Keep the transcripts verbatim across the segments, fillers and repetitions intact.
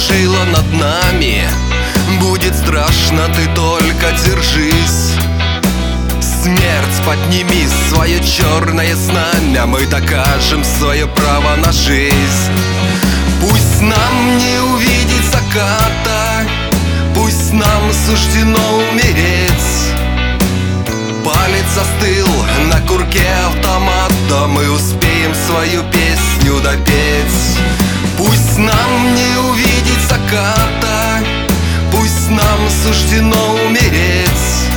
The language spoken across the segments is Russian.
совершила над нами. Будет страшно, ты только держись. Смерть, подними свое черное знамя, мы докажем свое право на жизнь. Пусть нам не увидеть заката, пусть нам суждено умереть. Палец застыл на курке автомата, мы успеем свою песню допеть. Пусть нам не увидеть заката, пусть нам суждено умереть.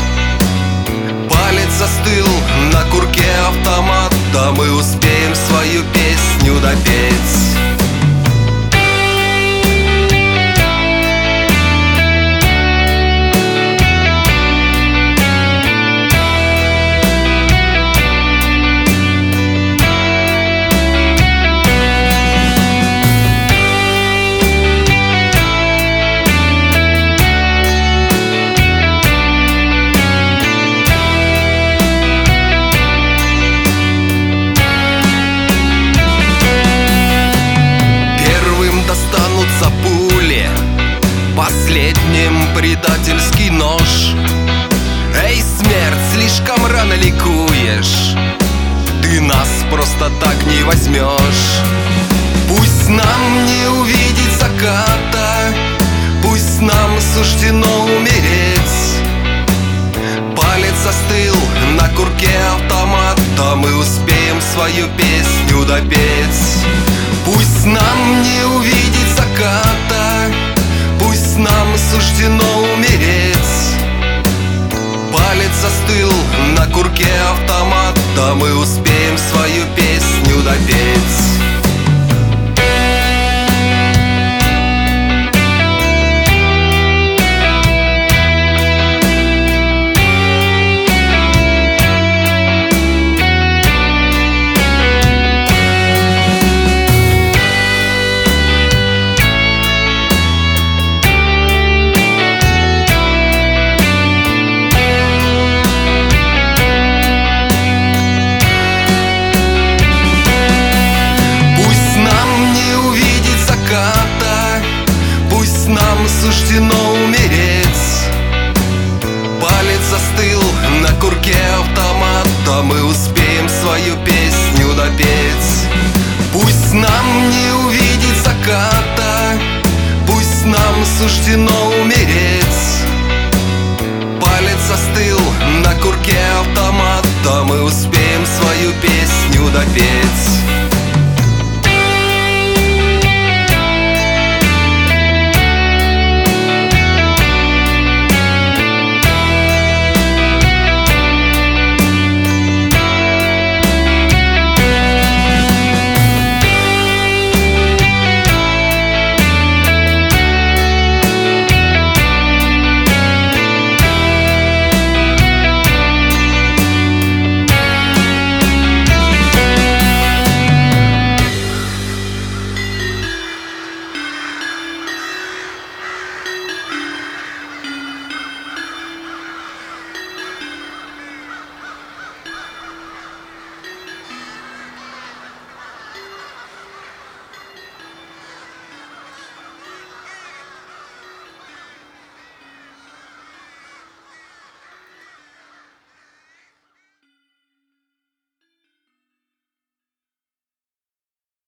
Палец застыл на курке автомата, мы успеем свою песню допеть. Последним предательский нож. Эй, смерть, слишком рано ликуешь, ты нас просто так не возьмешь. Пусть нам не увидеть заката, пусть нам суждено умереть. Палец застыл на курке автомата, мы успеем свою песню допеть. Пусть нам не увидеть заката, пусть нам суждено умереть. Палец застыл на курке автомата, мы успеем свою песню допеть. Пусть нам суждено умереть. Палец застыл на курке автомата, мы успеем свою песню допеть. Пусть нам не увидеть заката, пусть нам суждено умереть. Палец застыл на курке автомата, мы успеем свою песню допеть.